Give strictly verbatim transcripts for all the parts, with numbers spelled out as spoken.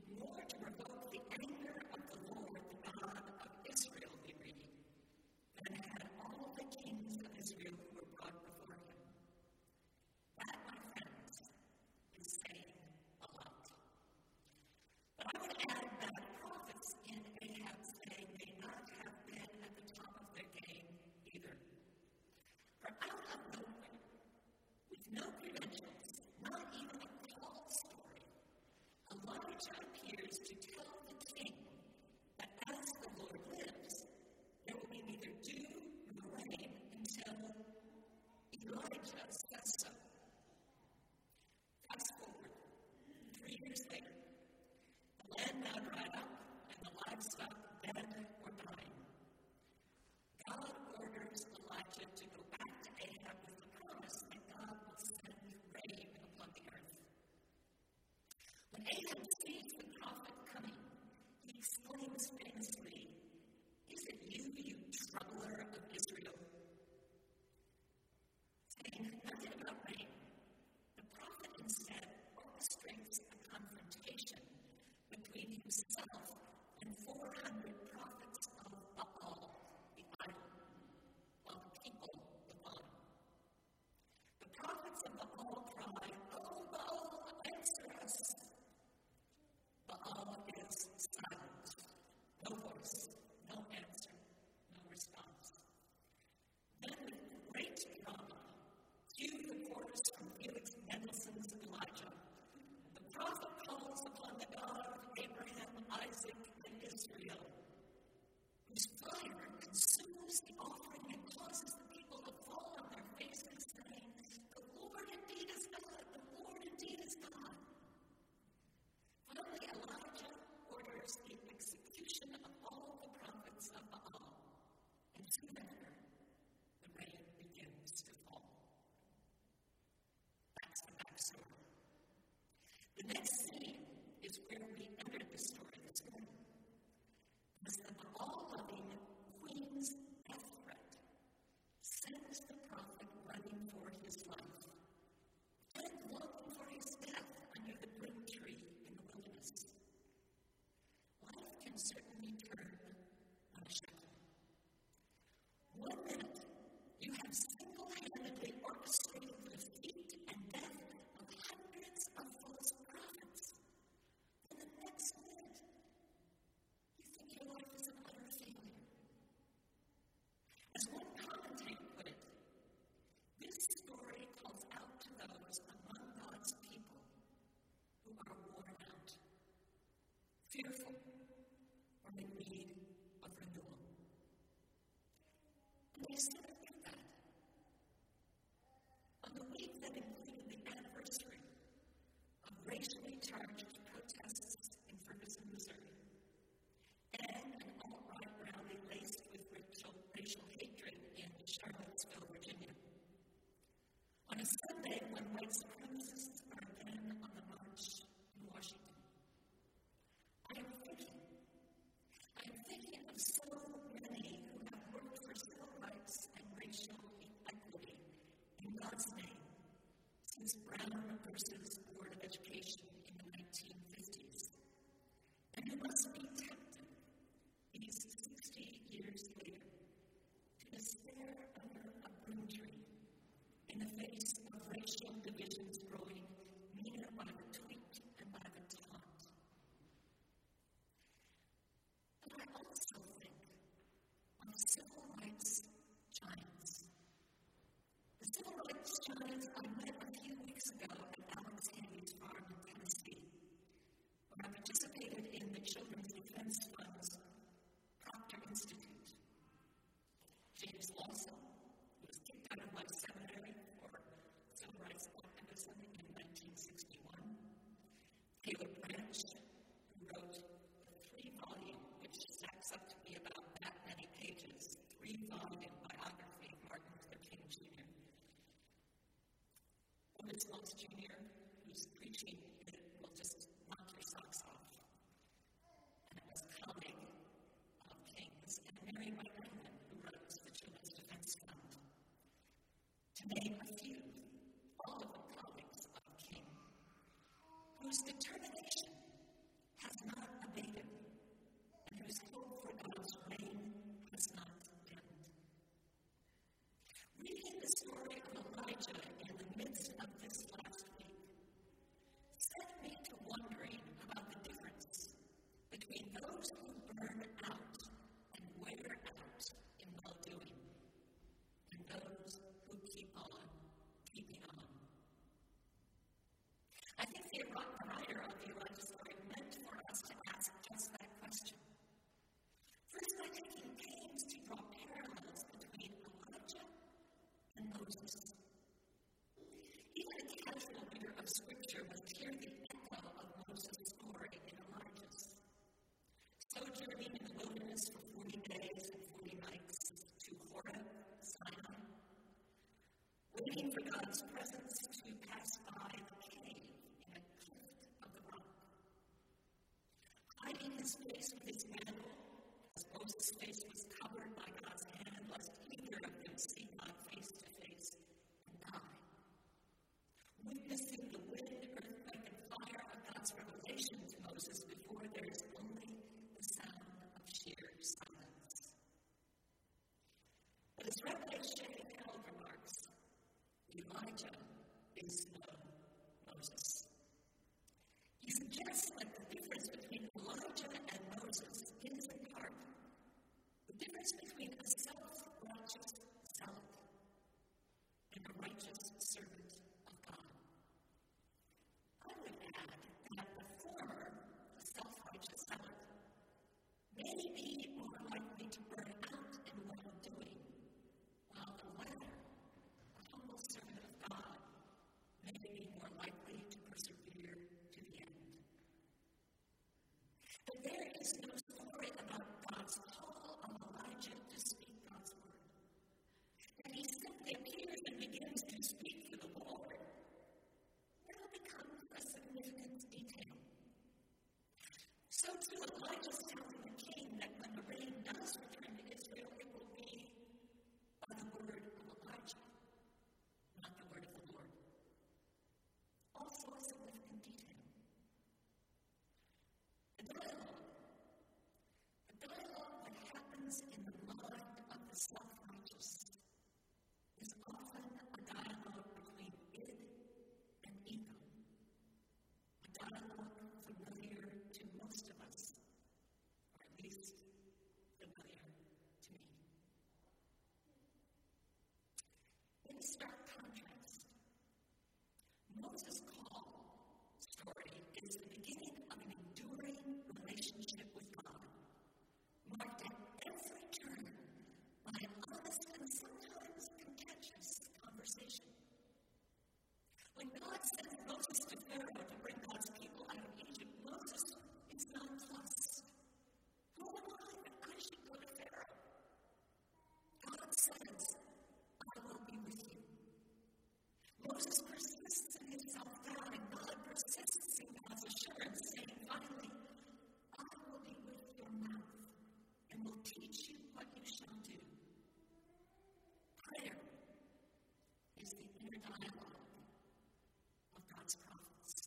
more to provoke the anger of the Lord, the God of Israel, we read, than had all the kings of Israel who were brought before him. That, my friends, is saying a lot. But I would add that prophets in Ahab's day may not have been at the top of their game either. For out of nowhere, with no credentials, not even a call story, Elijah appears to tell the king that as the Lord lives, there will be neither dew nor rain until Elijah says so. Fast forward, three years later, the land now dried up and the livestock dead or dying. God orders Elijah to go back to Ahab with the promise that God will send rain upon the earth. When Ahab sees the prophet coming, he exclaims famously, "Is it you, you troubler of Israel?" Saying nothing about rain, the prophet instead orchestrates a confrontation between himself and four hundred prophets of Baal, the idol, while the people look on. The prophets of Baal cry, "Oh, Baal, answer us!" Baal is silent. No voice, no answer, no response. Then with great drama, cue the chorus from Felix Mendelssohn's Elijah. The prophet calls upon the God of Abraham, Isaac, and Israel, whose fire consumes the offering and causes the people to fall on their faces, saying, "The Lord indeed is God, the Lord indeed is God." Finally, Elijah orders the execution of all the prophets of Baal, and soon after, the rain begins to fall. That's the backstory. The next scene is where we entered the story this morning. As the Baal-loving queen's death threat sends the prophet running for his life, and longing for his death under the broom tree in the wilderness. Life can certainly turn on a shekel. One minute, you have single-handedly orchestrated the defeat and death of hundreds of false prophets. And the next minute, you think your life is an utter failure. As one commentator put it, this story calls out to those among God's people who are worn out, fearful, or in need of renewal. And they sort of get that. On the week that included the anniversary of racially charged protests in Ferguson, Missouri, and an alt-right rally laced with racial, racial hatred in Charlottesville, Virginia. On a Sunday when white supremacists are again on the march in Washington, I am thinking, I am thinking of so many who have worked for civil rights and racial equity in God's name since Brown versus Board of Education in the nineteen fifties, and who must be tempted these sixty years later to despair under a broom tree in the face of racial divisions growing meaner by the tweet and by the taunt. But I also think of civil rights giants. The civil rights giants I met a few weeks ago at Alex Handy's farm in Tennessee, where I participated in the Children's Defense Fund's Proctor Institute. James Lawson, who was kicked out of my seminary for civil rights activism in nineteen sixty-one. Caleb Branch, who wrote a three-volume, which stacks up to be about that many pages, three-volume biography of Martin Luther King Junior Otis Moss Junior, whose preaching will just knock your socks off. And it was a colleague of King's, and Mary McMillan, who wrote the Children's Defense Fund. To name a few, all of the colleagues of King, whose determination has the story of Elijah in the midst of this last week set me to wondering about the difference between those who burn out and wear out in well-doing and those who keep on keeping on. I think the writer of the Elijah story meant for us to ask just that question. First, by taking pains to draw parallels between Elijah and Moses. Even a casual reader of Scripture must hear the echo of Moses' story in Elijah's. Sojourning in the wilderness for forty days and forty nights to Horeb, Sinai, waiting for God's presence to pass by the cave in a cleft of the rock, hiding his face with his mantle, as Moses' face was covered by God's hand, lest either of them see God face to face and die. Witnessing the wind, earthquake, and fire of God's revelation to Moses before there is only the sound of sheer silence. But as Rabbi Shea Held remarks, Elijah is no Moses. He suggests that the difference between Elijah and Moses is in part the difference between a self-righteous zealot and a righteous servant of God. I would add that the former, the self-righteous zealot, may be more likely to burn out in well-doing, while the latter, a humble servant of God, may be more likely to persevere to the end. But there is no story about God's call on Elijah to speak God's word. And he simply appears and begins to speak for the Lord. That becomes a significant detail. So too, Elijah is telling the king that when the rain does return to Israel, it will be by the word of Elijah, not the word of the Lord. Also a significant detail. The dialogue. The dialogue that happens in the mind of the self-righteous is often a dialogue between id and ego. A dialogue familiar to most of us, or at least familiar to me. In stark contrast, Moses' call story is the beginning of an enduring relationship with God, marked at every turn by an honest and sometimes contentious conversation. When God sends Moses to Pharaoh to bring God's people out of Egypt, Moses is nonplussed. Who am I that I should go to Pharaoh? God says, I will be with you. Moses persists in his self-doubt, and God persists in God's assurance, saying, finally, I will be with your mouth and will teach you what you shall do. Prayer is the inner dialogue of God's prophets.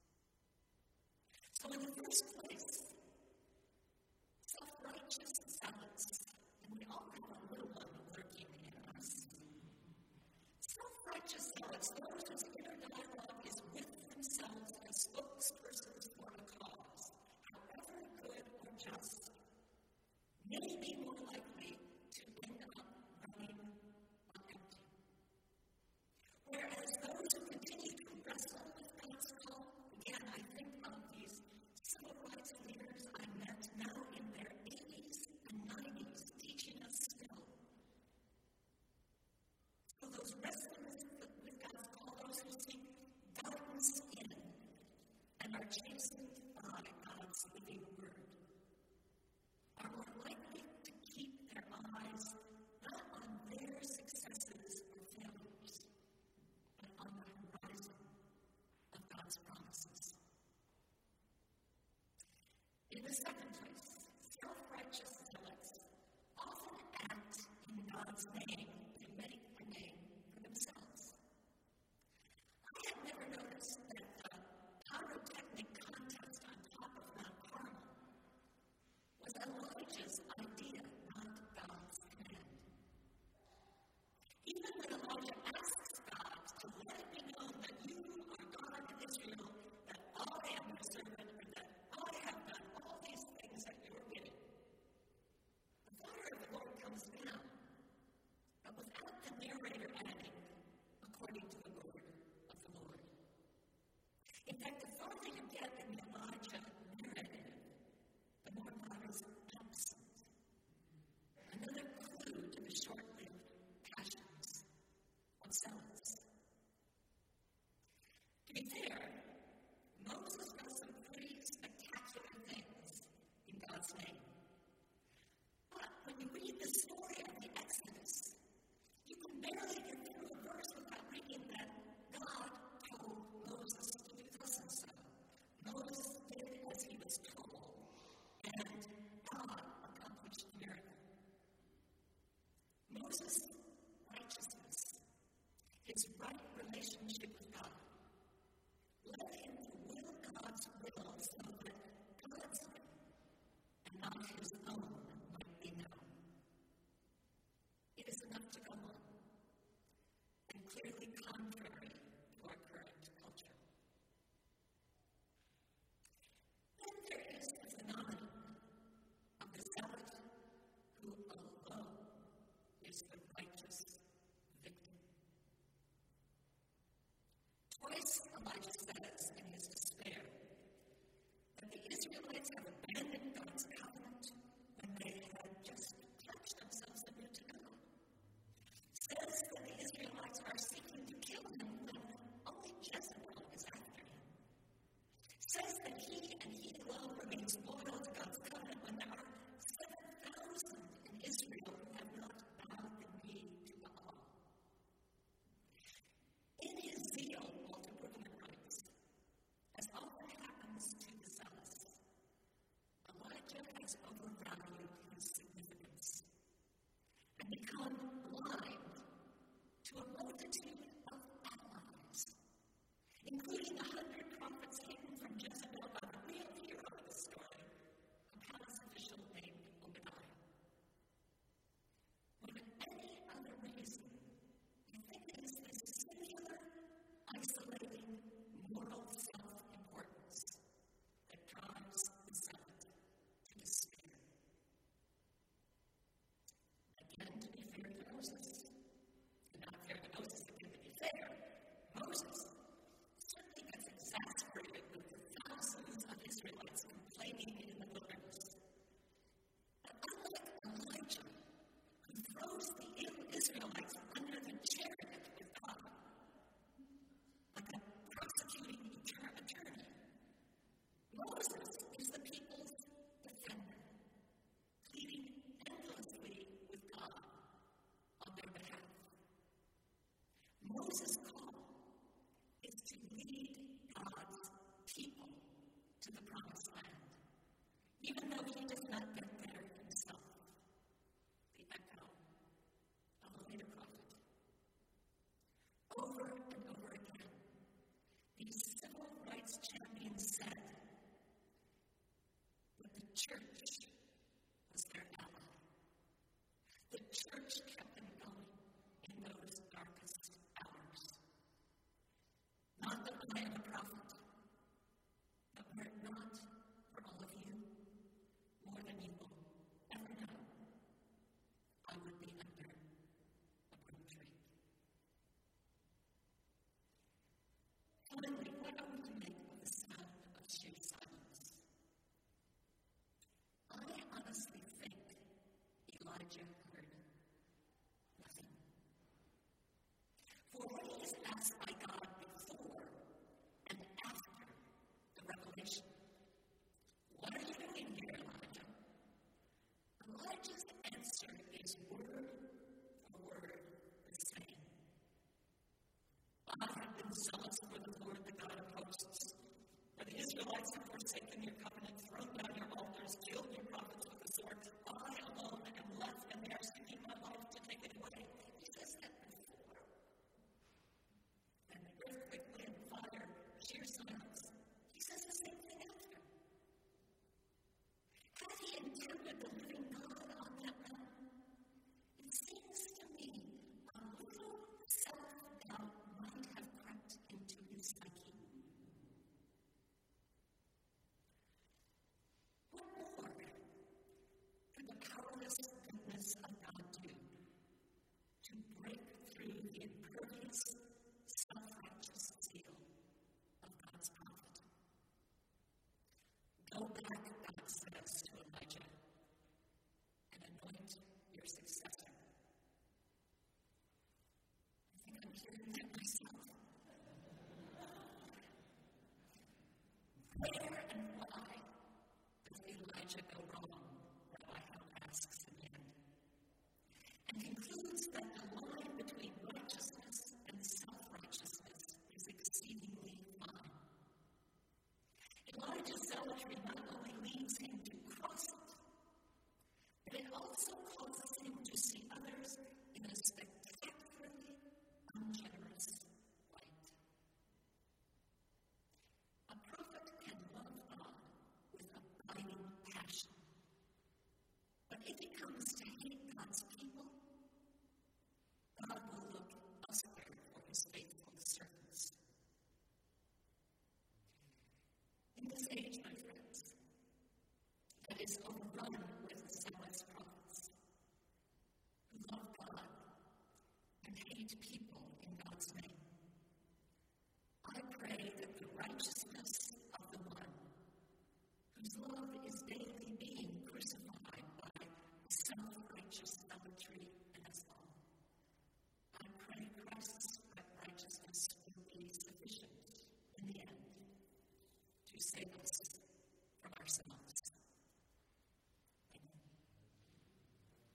So in the first place, self-righteous zealots, and we all have a little one lurking in us. Self-righteous zealots, those whose inner dialogue is with themselves as spokespersons for a cause, however good or just, may be more likely to end up running on empty. Whereas those who continue to wrestle with God's call, again, I think of these civil rights leaders I met now in their eighties and nineties, teaching us still. So those wrestling with God's call, those who seek guidance in and are chastened by God's living word, are more likely to keep their eyes not on their successes or failures, but on the horizon of God's promises. In the second place, self-righteous zealots often act in God's name to make a name for themselves. I had never noticed that the pyrotechnic contest on top of Mount Carmel was Elijah's idea, not God's command. Even when Elijah has overvalued his significance and become blind to a multitude of allies, including a hundred prophets hidden from Jezebel by the real hero of the story, a palace official named Obadiah. More than any other reason, I think it is this singular, isolating, moral self-importance that drives the zealot to despair. Again, to be fair to Moses, and not fair to Moses, again to be fair, Moses certainly gets exasperated with the thousands of Israelites complaining in the wilderness. But unlike Elijah, who throws the Israelites under the chariot with God, like a prosecuting attorney, Moses is the people's defender, pleading endlessly with God on their behalf. Moses' call is to lead God's people to the promised land, even though he does not get there himself. The echo of a later prophet. Over and over again, these civil rights champions said that the church was their ally. The church kept them going in those darkest hours. Not that I am a prophet, but were it not for all of you, more than you will ever know, I would be under a broom tree. Finally, what are we to make of the sound of sheer silence? I honestly think Elijah heard nothing. For when he is asked by God before and after the revelation, what are you doing here, Elijah? Elijah's answer is word for word the same. I have been zealous for the Lord, the God of hosts. For the Israelites have forsaken your covenant, thrown down your altars, killed your prophets with the sword. I alone am left, and they are seeking my life to take it away. He says that before. And the earthquake, wind, fire, sheer silence. He says the same thing after. Had he encountered the living God on that mountain, it seems to me a little self-doubt might have crept into his psyche. What more could the powerless goodness of God do to break through the impervious, self-righteous zeal of God's prophet? Go back, God says to Elijah, and anoint your successor. I think I'm hearing that myself. Where and why does Elijah go wrong? Rabbi Howe asks again, and concludes that the line between righteousness and self-righteousness is exceedingly fine. Elijah's zealotry not only leads him to cross it, but it also causes him to see others in a spectacularly ungenerous light. A prophet can love God with abiding passion, but if he comes to hate God's people, God will look elsewhere for his faithful servants. In this age, my friends, that is overrun with zealous prophets who love God and hate people in God's name, I pray that the righteousness of the one whose love is daily being crucified by self-righteous zealotry in us all, I pray Christ's righteousness will be sufficient in the end to save us.